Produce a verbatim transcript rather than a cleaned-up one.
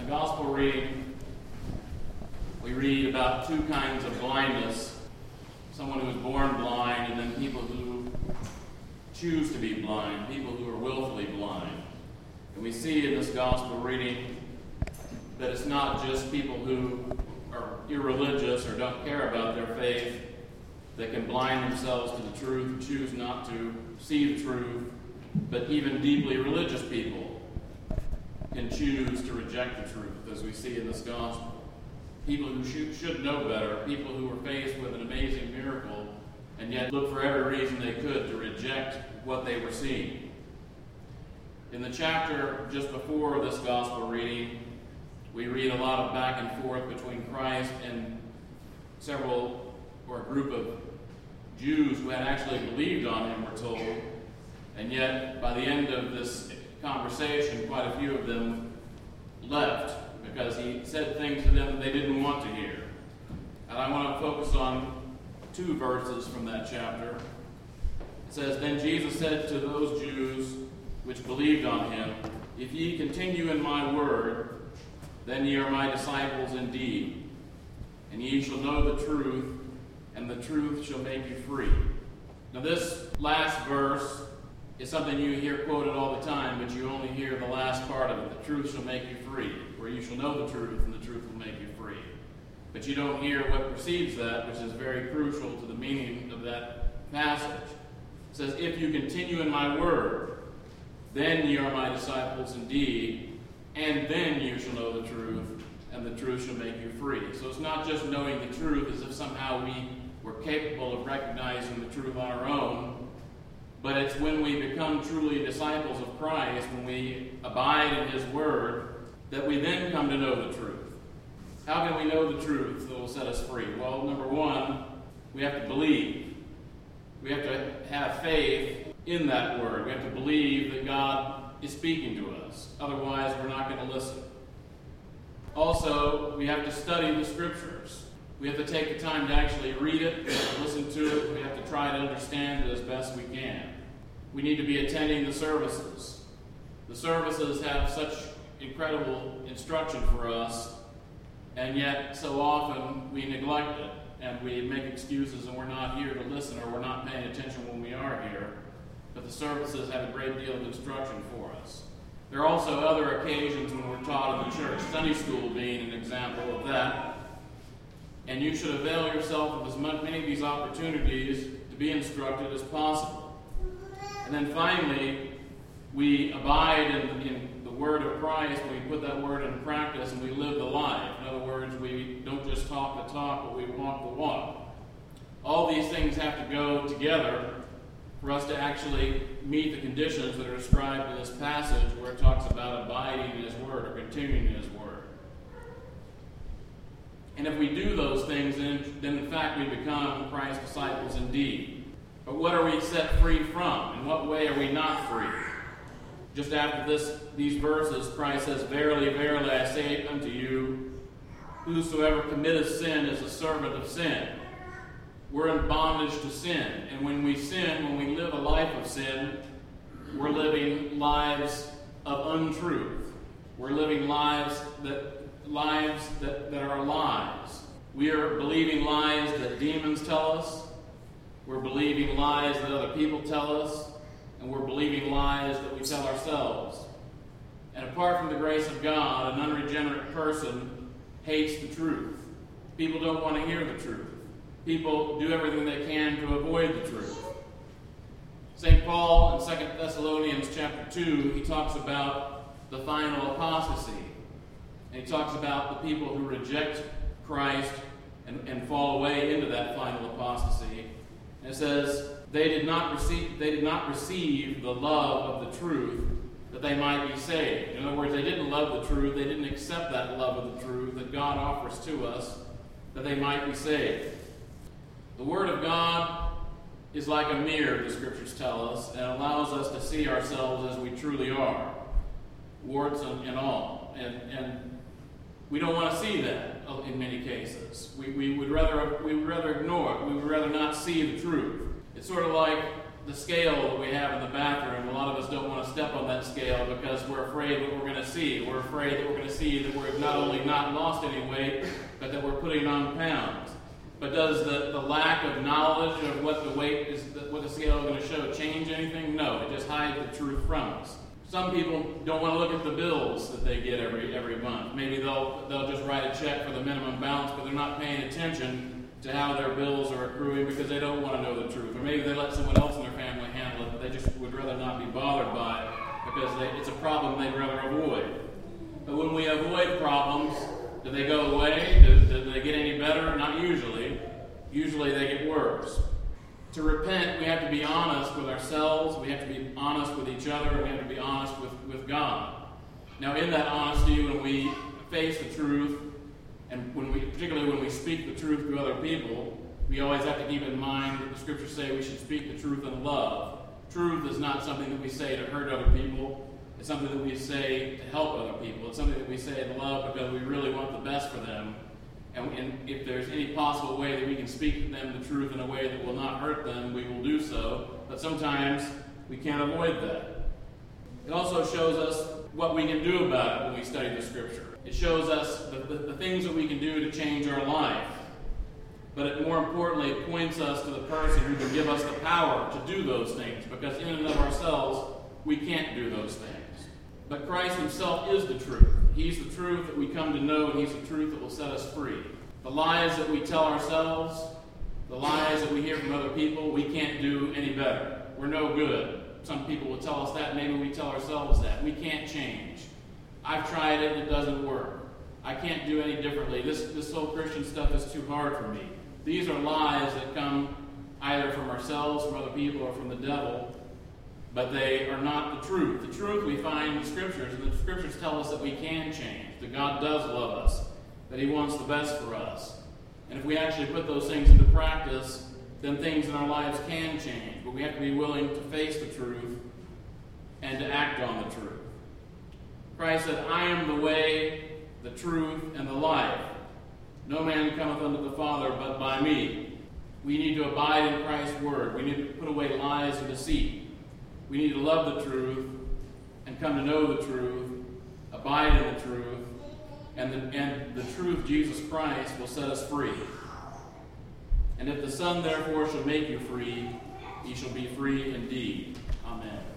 Gospel reading, we read about two kinds of blindness. Someone who is born blind, and then people who choose to be blind, people who are willfully blind. And we see in this Gospel reading that it's not just people who are irreligious or don't care about their faith that can blind themselves to the truth, choose not to see the truth, but even deeply religious people can choose to reject the truth, as we see in this Gospel. People who should, should know better, people who were faced with an amazing miracle, and yet look for every reason they could to reject what they were seeing. In the chapter just before this Gospel reading, we read a lot of back and forth between Christ and several, or a group of Jews who had actually believed on him, we're told. And yet, by the end of this conversation, quite a few of them left because he said things to them that they didn't want to hear. And I want to focus on two verses from that chapter. It says, "Then Jesus said to those Jews which believed on him, If ye continue in my word, then ye are my disciples indeed. And ye shall know the truth, and the truth shall make you free." Now this last verse is something you hear quoted all the time, but you only hear the last part of it. The truth shall make you free, where you shall know the truth, and the truth will make you free. But you don't hear what precedes that, which is very crucial to the meaning of that passage. It says, "If you continue in my word, then ye are my disciples indeed, and then you shall know the truth, and the truth shall make you free." So it's not just knowing the truth as if somehow we were capable of recognizing the truth on our own, but it's when we become truly disciples of Christ, when we abide in his word, that we then come to know the truth. How can we know the truth that will set us free? Well, number one, we have to believe. We have to have faith in that word. We have to believe that God is speaking to us. Otherwise, we're not going to listen. Also, we have to study the Scriptures. We have to take the time to actually read it, we have to listen to it, we have to try to understand it as best we can. We need to be attending the services. The services have such incredible instruction for us, and yet so often we neglect it, and we make excuses and we're not here to listen, or we're not paying attention when we are here. But the services have a great deal of instruction for us. There are also other occasions when we're taught in the church, Sunday school being an example of that. And you should avail yourself of as many of these opportunities to be instructed as possible. And then finally, we abide in, in the word of Christ when we put that word into practice and we live the life. In other words, we don't just talk the talk, but we walk the walk. All these things have to go together for us to actually meet the conditions that are described in this passage where it talks about abiding in his word or continuing in his word. And if we do those things, then, then in fact we become Christ's disciples indeed. But what are we set free from? In what way are we not free? Just after this, these verses, Christ says, "Verily, verily, I say unto you, whosoever committeth sin is a servant of sin." We're in bondage to sin. And when we sin, when we live a life of sin, we're living lives of untruth. We're living lives that lives that, that are lies. We are believing lies that demons tell us. We're believing lies that other people tell us. And we're believing lies that we tell ourselves. And apart from the grace of God, an unregenerate person hates the truth. People don't want to hear the truth. People do everything they can to avoid the truth. Saint Paul in Second Thessalonians chapter two, he talks about the final apostasy. And he talks about the people who reject Christ and, and fall away into that final apostasy. And it says, they did not receive, they did not receive the love of the truth that they might be saved. In other words, they didn't love the truth. They didn't accept that love of the truth that God offers to us that they might be saved. The Word of God is like a mirror, the Scriptures tell us, and allows us to see ourselves as we truly are, warts and, and all. And, and we don't want to see that in many cases. We, we would rather we would rather ignore it. We would rather not see the truth. It's sort of like the scale that we have in the bathroom, a lot of us don't want to step on that scale because we're afraid what we're going to see. We're afraid that we're going to see that we're not only not lost any weight, but that we're putting on pounds. But does the, the lack of knowledge of what the weight is, what the scale is going to show, change anything? No, it just hides the truth from us. Some people don't want to look at the bills that they get every every month. Maybe they'll they'll just write a check for the minimum balance, but they're not paying attention to how their bills are accruing because they don't want to know the truth. Or maybe they let someone else in their family handle it, but they just would rather not be bothered by it because they, it's a problem they'd rather avoid. But when we avoid problems, do they go away? Do, do they get any better? Not usually. Usually they get worse. To repent, we have to be honest with ourselves, we have to be honest with each other, and we have to be honest with, with God. Now, in that honesty, when we face the truth, and when we, particularly when we speak the truth to other people, we always have to keep in mind that the Scriptures say we should speak the truth in love. Truth is not something that we say to hurt other people. It's something that we say to help other people. It's something that we say in love because we really want the best for them. And, and if there's any possible way that we can speak to them the truth in a way that will not hurt them, we will do so. But sometimes we can't avoid that. It also shows us what we can do about it when we study the Scripture. It shows us the, the, the things that we can do to change our life. But it, more importantly, it points us to the person who can give us the power to do those things. Because in and of ourselves, we can't do those things. But Christ himself is the truth. He's the truth that we come to know, and he's the truth that will set us free. The lies that we tell ourselves, the lies that we hear from other people, we can't do any better. We're no good. Some people will tell us that, maybe we tell ourselves that. We can't change. I've tried it and it doesn't work. I can't do any differently. This, this whole Christian stuff is too hard for me. These are lies that come either from ourselves, from other people, or from the devil. But they are not the truth. The truth we find in the Scriptures, and the Scriptures tell us that we can change, that God does love us, that he wants the best for us. And if we actually put those things into practice, then things in our lives can change. But we have to be willing to face the truth and to act on the truth. Christ said, I am the way, the truth, and the life. No man cometh unto the Father but by me. We need to abide in Christ's word. We need to put away lies and deceit. We need to love the truth and come to know the truth, abide in the truth, and the, and the truth, Jesus Christ, will set us free. And if the Son therefore shall make you free, ye shall be free indeed. Amen.